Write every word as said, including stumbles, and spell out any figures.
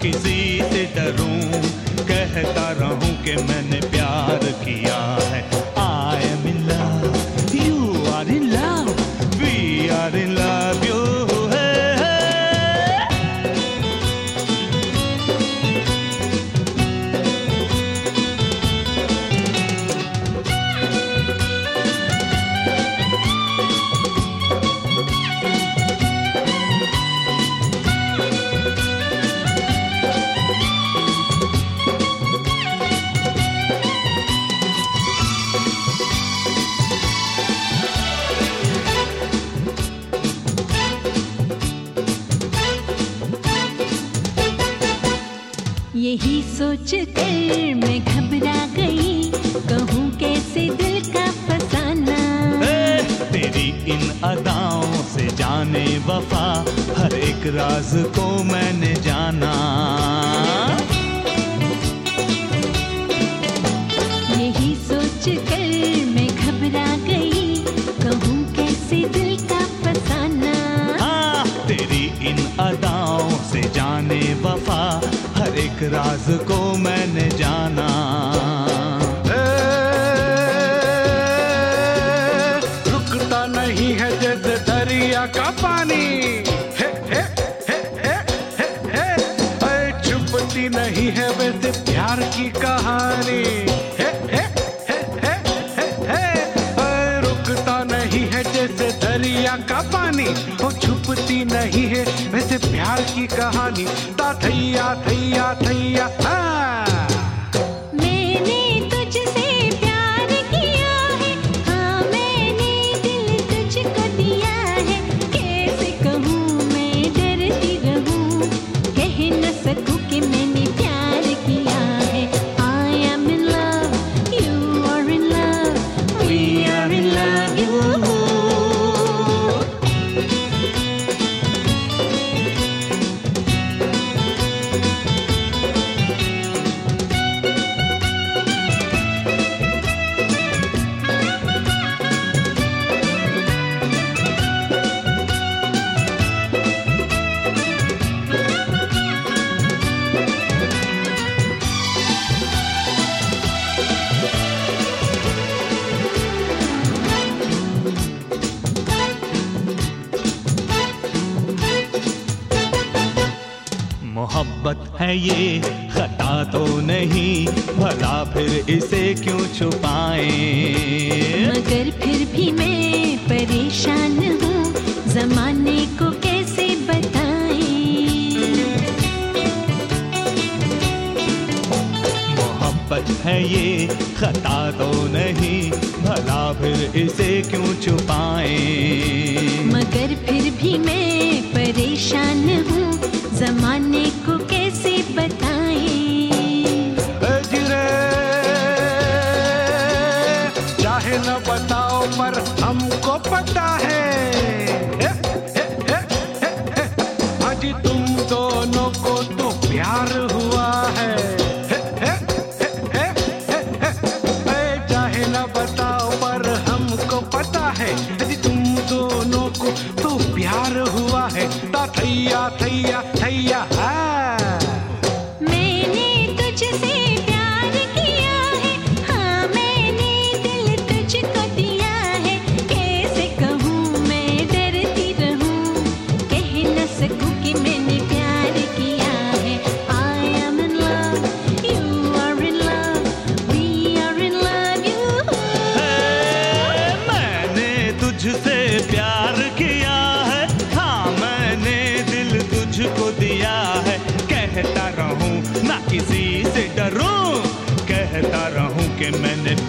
किसी से डरूं, कहता रहूं कि मैंने प्यार किया है। I am in love, you are in love, we are in love, you यही सोच कर मैं घबरा गई, कहूँ कैसे दिल का फसाना। ए, तेरी इन अदाओं से जाने वफा, हर एक राज को मैंने जाना। यही सोच कर मैं घबरा गई, कहूँ कैसे दिल का फसाना। हाँ, तेरी इन अदाओं से जाने वफा, हर एक राज को मैंने जाना। ए, रुकता नहीं है जैसे दरिया का पानी, हे, हे, हे, हे, हे, हे, हे, छुपती नहीं है वैसे प्यार की कहानी, हे, हे, हे, हे, हे, हे, हे, रुकता नहीं है जैसे दरिया का पानी, वो छुपती नहीं है वैसे प्यार की कहानी। ता थैया थैया थैया हाँ। मैंने तुझसे प्यार किया है, हाँ मैंने दिल तुझको दिया है। कैसे कहूँ मैं डरती रहूँ, कह न सकूँ कि मैंने प्यार किया है। I am in love, you are in love, we are in love, you। मोहब्बत है ये खता तो नहीं, भला फिर इसे क्यों छुपाएं। मगर फिर भी मैं परेशान हूँ, जमाने को कैसे बताएं। मोहब्बत है ये खता तो नहीं, भला फिर इसे क्यों छुपाएं। मगर फिर भी मैं परेशान हूँ, जमाने को कैसे बताएं। जिरे चाहे न बताओ पर हमको पता है, हे, हे, हे, हे, हे, आज तुम दोनों को तो प्यार हुआ है। हे, हे, हे, हे, हे, हे, चाहे न बताओ पर हमको पता है, आज तुम दोनों को तो प्यार हुआ है। ता थैया थैया थैया हाँ। मैंने तुझसे प्यार किया है, हाँ मैंने दिल तुझको दिया है। कैसे कहूँ मैं डरती रहूँ, कह न सकूँ कि मैंने प्यार किया है। I am in love, you are in love, we are in love, you। मैंने तुझसे प्यार किया है, हाँ मैंने दिल तुझको दिया है। कहता रहूं ना किसी से डरूं, कहता रहूं कि मैंने